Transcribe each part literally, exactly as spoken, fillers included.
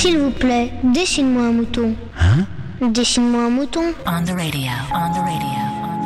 S'il vous plaît, dessine-moi un mouton. Hein? Dessine-moi un mouton. On the radio, on the radio.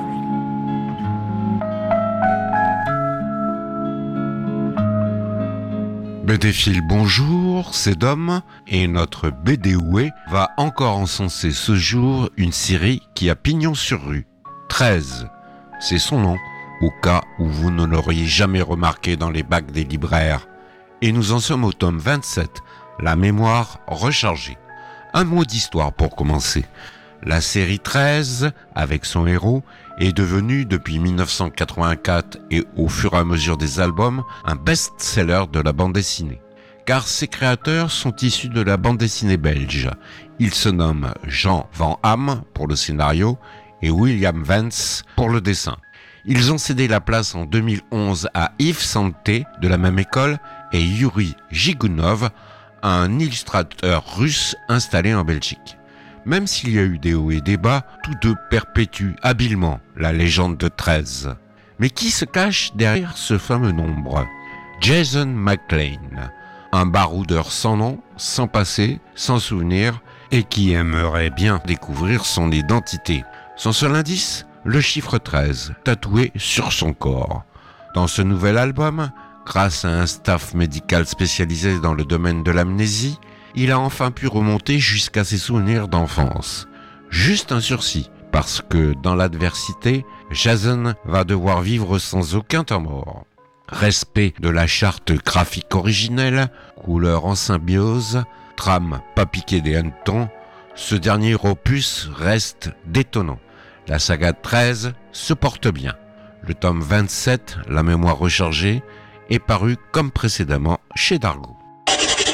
Bédéphile, bonjour, c'est Dom, et notre Bédéoué va encore encenser ce jour une série qui a pignon sur rue. treize, c'est son nom, au cas où vous ne l'auriez jamais remarqué dans les bacs des libraires. Et nous en sommes au tome vingt-sept, la mémoire rechargée. Un mot d'histoire pour commencer. La série treize, avec son héros, est devenue depuis dix-neuf cent quatre-vingt-quatre et au fur et à mesure des albums, un best-seller de la bande dessinée. Car ses créateurs sont issus de la bande dessinée belge. Ils se nomment Jean Van Hamme pour le scénario et William Vance pour le dessin. Ils ont cédé la place en deux mille onze à Yves Santé de la même école et Yuri Jigounov, un illustrateur russe installé en Belgique. Même s'il y a eu des hauts et des bas, tous deux perpétuent habilement la légende de treize. Mais qui se cache derrière ce fameux nombre ? Jason McClane, un baroudeur sans nom, sans passé, sans souvenir, et qui aimerait bien découvrir son identité. Son seul indice ? Le chiffre treize, tatoué sur son corps. Dans ce nouvel album, grâce à un staff médical spécialisé dans le domaine de l'amnésie, il a enfin pu remonter jusqu'à ses souvenirs d'enfance. Juste un sursis, parce que dans l'adversité, Jason va devoir vivre sans aucun temps mort. Respect de la charte graphique originelle, couleur en symbiose, trame pas piquée des hannetons, ce dernier opus reste détonnant. La saga treize se porte bien. Le tome vingt-sept, la mémoire rechargée, est paru comme précédemment chez Dargaud.